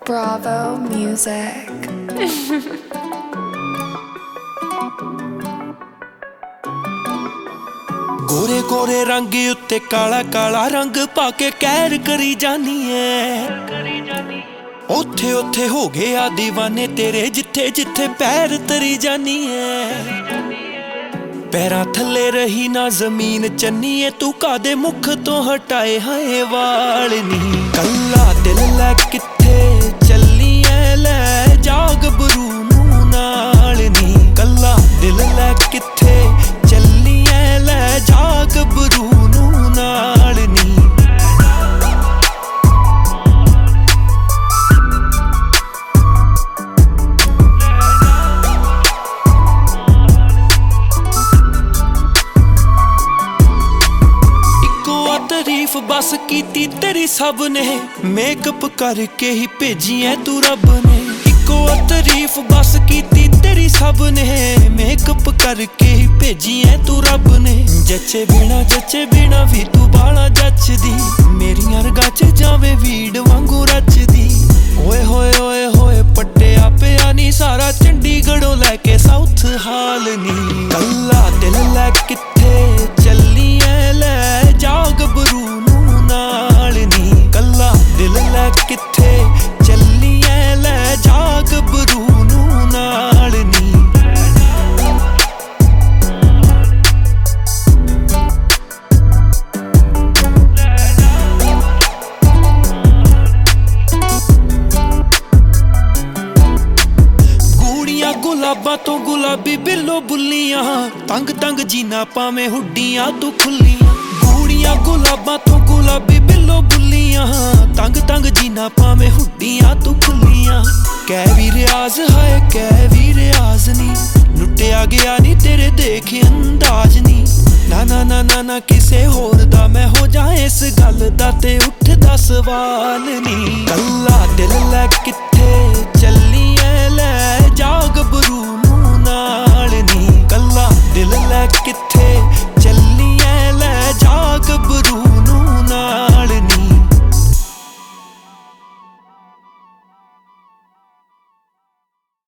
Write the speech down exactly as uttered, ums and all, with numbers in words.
Bravo Music. गोरे गोरे रंग उत्ते काला काला रंग पाके कहर करी जानी है। ओथे ओथे हो गया दीवाने तेरे जिथे जिथे पैर तरी जानी है। पैरां थले रही ना जमीन चन्नी है तू कादे मुख तो हटाए हाए वाल नी। कल्ला दिल लै किथे चली ऐ लै जाग बरू नूं नाल नी। कल्ला दिल लै किथे चली ऐ लै जाग बरू नूं नाल नी। तारीफ बस कीती तेरी सब ने मेकअप करके ही भेजी है तू रब ने। इको तारीफ बस कीती तेरी सब ने मेकअप करके ही भेजी है तू रब ने। जचे बिना जचे बिना भी तू बाला जचदी मेरियां रगा च जावे वीड वांगू रचदी। ओए होए ओए होए पट्टिया पिया नी सारा चंडीगढ़ों लैके साउथ हाल नी। कल्ला दिल लै किथे चली ऐ लै जाग बरू नूं नाल नी। कल्ला दिल लै किथे चली ऐ लै जाग बरू नूं नाल नी। गूड़ियां गुलाबां तो गुलाबी बिल्लो बुल्लियां तंग तंग जीना पावें हुड्डियां तू खुल्लियां। गूड़ियां गुलाबां तो गुलाबी बिल्लो बुल्लियां तंग तंग जीना पावें हुड्डियां तू खुल्लियां। कै भी रियाज है कै भी रियाज नी लुटिया गया नी तेरे देखे अंदाज नी। ना ना ना ना ना किसे होर दा मैं हो जाए इस गल दा ते उठदा सवाल नी। कल्ला दिल लै